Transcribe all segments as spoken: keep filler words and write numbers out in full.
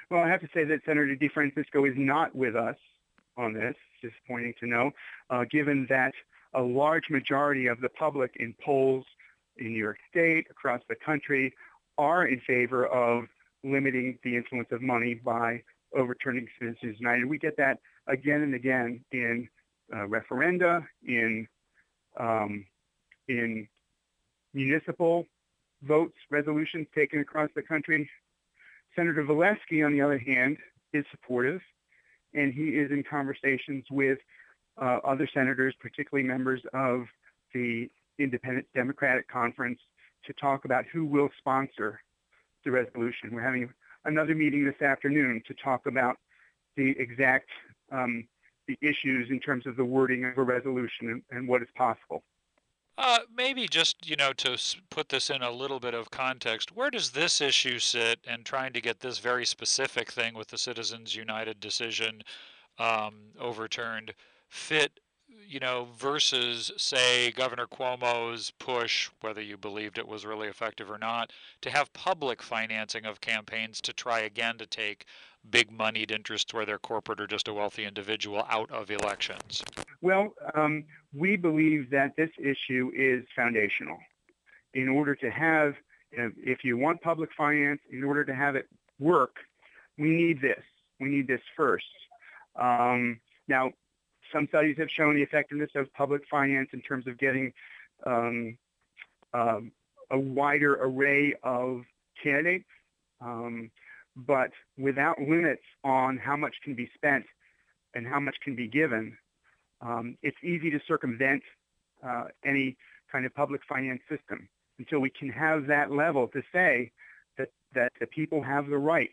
Well, I have to say that Senator DeFrancisco is not with us on this. It's disappointing to know, uh, given that a large majority of the public in polls in New York State, across the country, are in favor of limiting the influence of money by overturning Citizens United. We get that again and again in uh, referenda, in um, in municipal votes, resolutions taken across the country. Senator Valesky, on the other hand, is supportive, and he is in conversations with uh, other senators, particularly members of the Independent Democratic Conference, to talk about who will sponsor the resolution. We're having another meeting this afternoon to talk about the exact um, the issues in terms of the wording of a resolution and, and what is possible. Uh, maybe just, you know, to s- put this in a little bit of context, where does this issue sit and trying to get this very specific thing with the Citizens United decision um, overturned fit, you know, versus, say, Governor Cuomo's push, whether you believed it was really effective or not, to have public financing of campaigns to try again to take big moneyed interests, whether corporate or just a wealthy individual, out of elections? Well, um, we believe that this issue is foundational. In order to have, if you want public finance, in order to have it work, we need this. We need this first. Um, now, some studies have shown the effectiveness of public finance in terms of getting um, um, a wider array of candidates, um, but without limits on how much can be spent and how much can be given, um, it's easy to circumvent uh, any kind of public finance system until we can have that level to say that, that the people have the right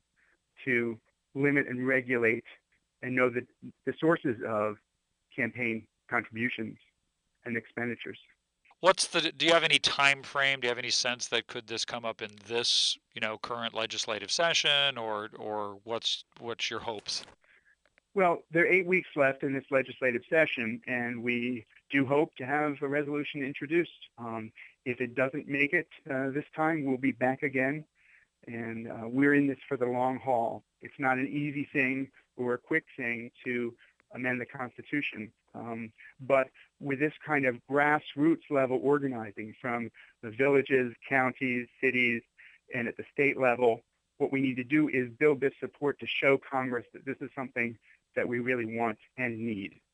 to limit and regulate and know the, the sources of campaign contributions and expenditures. What's the, do you have any time frame? Do you have any sense that could this come up in this, you know, current legislative session, or or what's what's your hopes? Well, there are eight weeks left in this legislative session, and we do hope to have a resolution introduced. Um, if it doesn't make it uh, this time, we'll be back again, and uh, we're in this for the long haul. It's not an easy thing or a quick thing to amend the Constitution, um, but with this kind of grassroots level organizing from the villages, counties, cities, and at the state level, what we need to do is build this support to show Congress that this is something that we really want and need.